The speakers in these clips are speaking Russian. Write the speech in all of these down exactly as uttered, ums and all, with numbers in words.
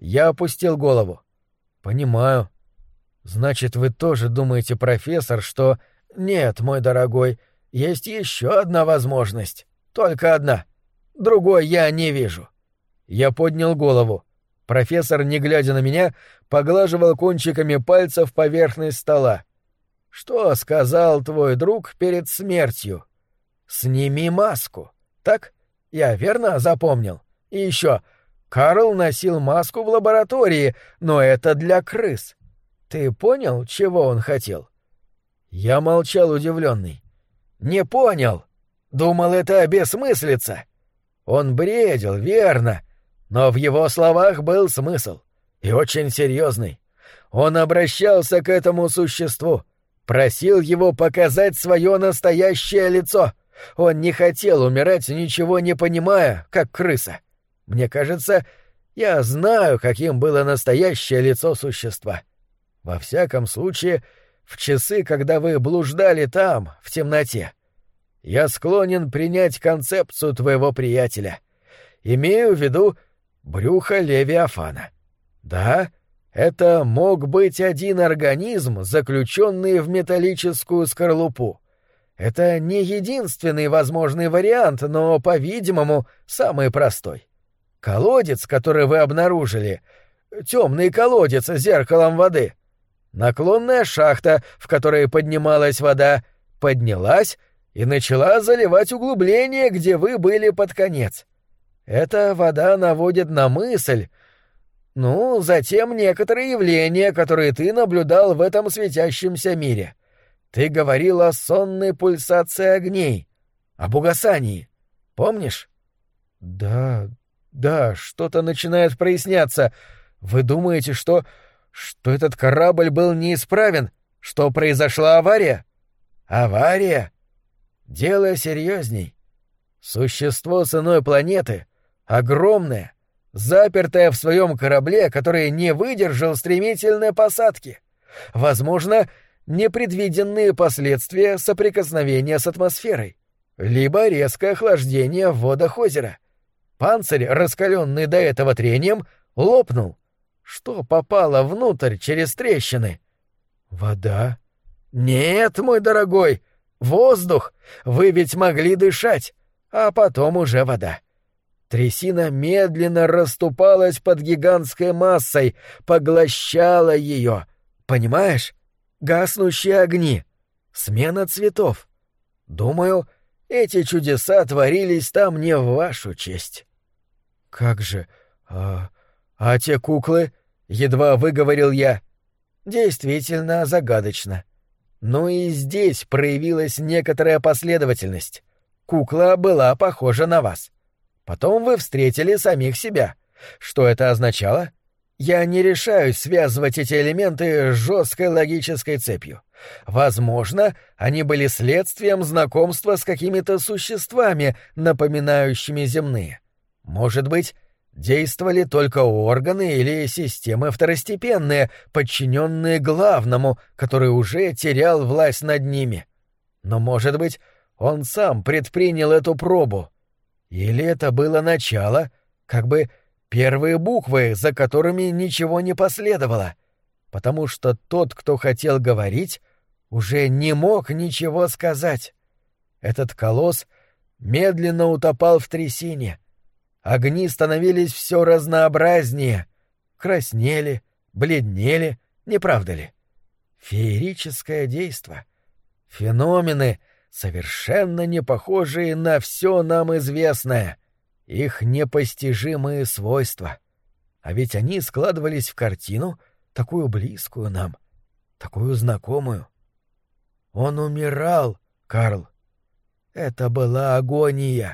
Я опустил голову. «Понимаю. Значит, вы тоже думаете, профессор, что...» «Нет, мой дорогой, есть еще одна возможность. Только одна. Другой я не вижу». Я поднял голову. Профессор, не глядя на меня, поглаживал кончиками пальцев поверхность стола. «Что сказал твой друг перед смертью? Сними маску. Так? Я верно запомнил? И еще, Карл носил маску в лаборатории, но это для крыс. Ты понял, чего он хотел?» Я молчал, удивленный. «Не понял. Думал, это бессмыслица. Он бредил, верно, но в его словах был смысл. И очень серьезный. Он обращался к этому существу, просил его показать свое настоящее лицо. Он не хотел умирать, ничего не понимая, как крыса. Мне кажется, я знаю, каким было настоящее лицо существа. Во всяком случае, в часы, когда вы блуждали там, в темноте. Я склонен принять концепцию твоего приятеля. Имею в виду брюхо Левиафана. Да, это мог быть один организм, заключенный в металлическую скорлупу. Это не единственный возможный вариант, но, по-видимому, самый простой. Колодец, который вы обнаружили, темный колодец с зеркалом воды. Наклонная шахта, в которой поднималась вода, поднялась и начала заливать углубление, где вы были под конец. Эта вода наводит на мысль. Ну, затем некоторые явления, которые ты наблюдал в этом светящемся мире. Ты говорил о сонной пульсации огней, об угасании. Помнишь? Да, да, что-то начинает проясняться. Вы думаете, что... что этот корабль был неисправен? Что произошла авария? Авария? Дело серьезней. Существо с иной планеты, огромное, запертое в своем корабле, который не выдержал стремительной посадки. Возможно, непредвиденные последствия соприкосновения с атмосферой, либо резкое охлаждение в водах озера. Панцирь, раскаленный до этого трением, лопнул. Что попало внутрь через трещины? Вода? Нет, мой дорогой, воздух. Вы ведь могли дышать, а потом уже вода. Трясина медленно расступалась под гигантской массой, поглощала ее. Понимаешь? Гаснущие огни, смена цветов. Думаю, эти чудеса творились там не в вашу честь. Как же... А, а те куклы? Едва выговорил я. Действительно загадочно. Но и здесь проявилась некоторая последовательность. Кукла была похожа на вас. Потом вы встретили самих себя. Что это означало? Я не решаюсь связывать эти элементы с жесткой логической цепью. Возможно, они были следствием знакомства с какими-то существами, напоминающими земные. Может быть, действовали только органы или системы второстепенные, подчиненные главному, который уже терял власть над ними. Но, может быть, он сам предпринял эту пробу. Или это было начало, как бы первые буквы, за которыми ничего не последовало, потому что тот, кто хотел говорить, уже не мог ничего сказать. Этот колосс медленно утопал в трясине. Огни становились все разнообразнее, краснели, бледнели, не правда ли? Феерическое действо. Феномены, совершенно не похожие на все нам известное, их непостижимые свойства. А ведь они складывались в картину, такую близкую нам, такую знакомую. Он умирал, Карл. Это была агония.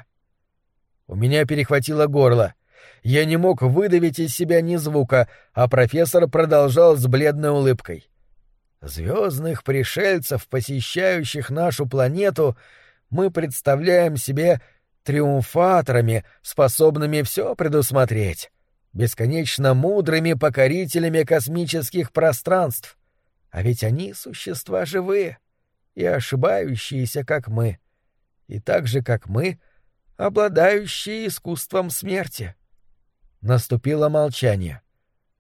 У меня перехватило горло. Я не мог выдавить из себя ни звука, а профессор продолжал с бледной улыбкой. Звездных пришельцев, посещающих нашу планету, мы представляем себе триумфаторами, способными все предусмотреть, бесконечно мудрыми покорителями космических пространств. А ведь они существа живые и ошибающиеся, как мы, и так же, как мы, обладающие искусством смерти. Наступило молчание.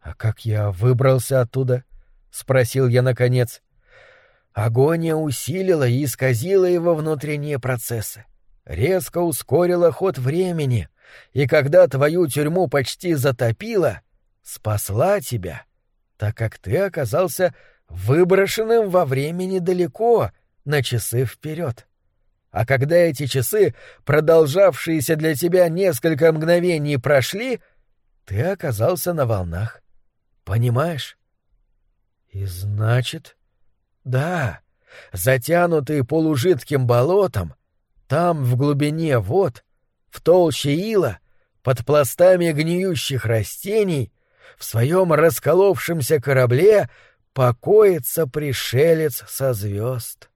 «А как я выбрался оттуда?» — спросил я наконец. «Агония усилила и исказила его внутренние процессы, резко ускорила ход времени, и когда твою тюрьму почти затопило, спасла тебя, так как ты оказался выброшенным во времени далеко, на часы вперед. А когда эти часы, продолжавшиеся для тебя несколько мгновений, прошли, ты оказался на волнах. Понимаешь?» «И значит...» «Да, затянутый полужидким болотом, там, в глубине вод, в толще ила, под пластами гниющих растений, в своем расколовшемся корабле покоится пришелец со звезд».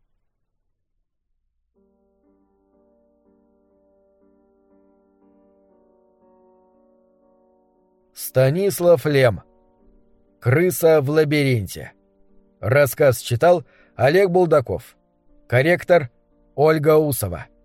Станислав Лем. «Крыса в лабиринте». Рассказ читал Олег Булдаков. Корректор Ольга Усова.